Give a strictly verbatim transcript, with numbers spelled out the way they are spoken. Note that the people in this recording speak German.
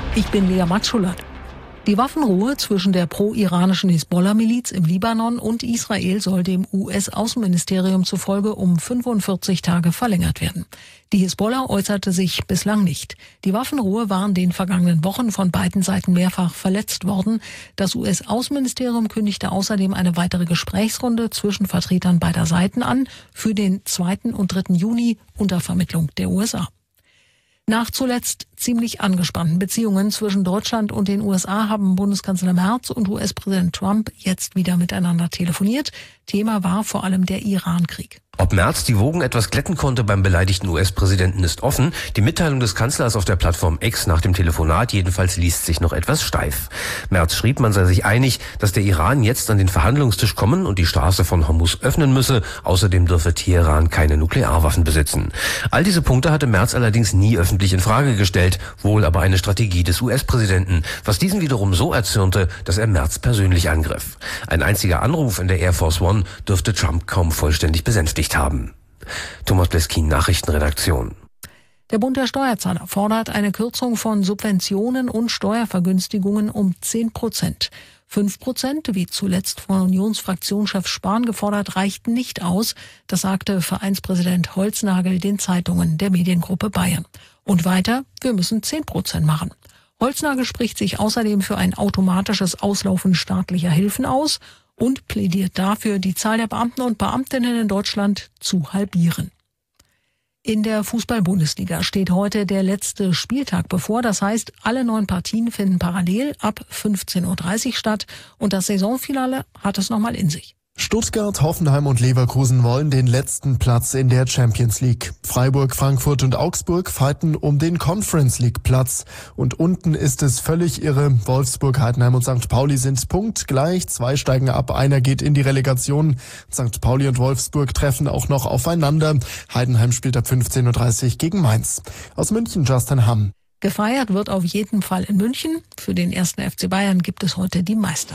Ich bin Lea Matschullat. Die Waffenruhe zwischen der pro-iranischen Hisbollah-Miliz im Libanon und Israel soll dem U S-Außenministerium zufolge um fünfundvierzig Tage verlängert werden. Die Hisbollah äußerte sich bislang nicht. Die Waffenruhe war in den vergangenen Wochen von beiden Seiten mehrfach verletzt worden. Das U S-Außenministerium kündigte außerdem eine weitere Gesprächsrunde zwischen Vertretern beider Seiten an für den zweiten und dritten Juni unter Vermittlung der U S A. Nach zuletzt ziemlich angespannten Beziehungen zwischen Deutschland und den U S A haben Bundeskanzler Merz und U S-Präsident Trump jetzt wieder miteinander telefoniert. Thema war vor allem der Iran-Krieg. Ob Merz die Wogen etwas glätten konnte beim beleidigten U S-Präsidenten ist offen. Die Mitteilung des Kanzlers auf der Plattform X nach dem Telefonat jedenfalls liest sich noch etwas steif. Merz schrieb, man sei sich einig, dass der Iran jetzt an den Verhandlungstisch kommen und die Straße von Hormuz öffnen müsse. Außerdem dürfe Teheran keine Nuklearwaffen besitzen. All diese Punkte hatte Merz allerdings nie öffentlich in Frage gestellt, wohl aber eine Strategie des U S-Präsidenten, was diesen wiederum so erzürnte, dass er Merz persönlich angriff. Ein einziger Anruf in der Air Force One dürfte Trump kaum vollständig besänftigt haben. Thomas Bleskin, Nachrichtenredaktion. Der Bund der Steuerzahler fordert eine Kürzung von Subventionen und Steuervergünstigungen um zehn Prozent. Fünf Prozent, wie zuletzt von Unionsfraktionschef Spahn gefordert, reichten nicht aus. Das sagte Vereinspräsident Holznagel den Zeitungen der Mediengruppe Bayern. Und weiter, wir müssen zehn Prozent machen. Holznagel spricht sich außerdem für ein automatisches Auslaufen staatlicher Hilfen aus und plädiert dafür, die Zahl der Beamten und Beamtinnen in Deutschland zu halbieren. In der Fußball-Bundesliga steht heute der letzte Spieltag bevor. Das heißt, alle neun Partien finden parallel ab fünfzehn Uhr dreißig statt und das Saisonfinale hat es nochmal in sich. Stuttgart, Hoffenheim und Leverkusen wollen den letzten Platz in der Champions League. Freiburg, Frankfurt und Augsburg fighten um den Conference League Platz. Und unten ist es völlig irre. Wolfsburg, Heidenheim und Sankt Pauli sind punktgleich. Zwei steigen ab, einer geht in die Relegation. Sankt Pauli und Wolfsburg treffen auch noch aufeinander. Heidenheim spielt ab fünfzehn Uhr dreißig gegen Mainz. Aus München, Justin Hamm. Gefeiert wird auf jeden Fall in München. Für den ersten F C Bayern gibt es heute die Meister.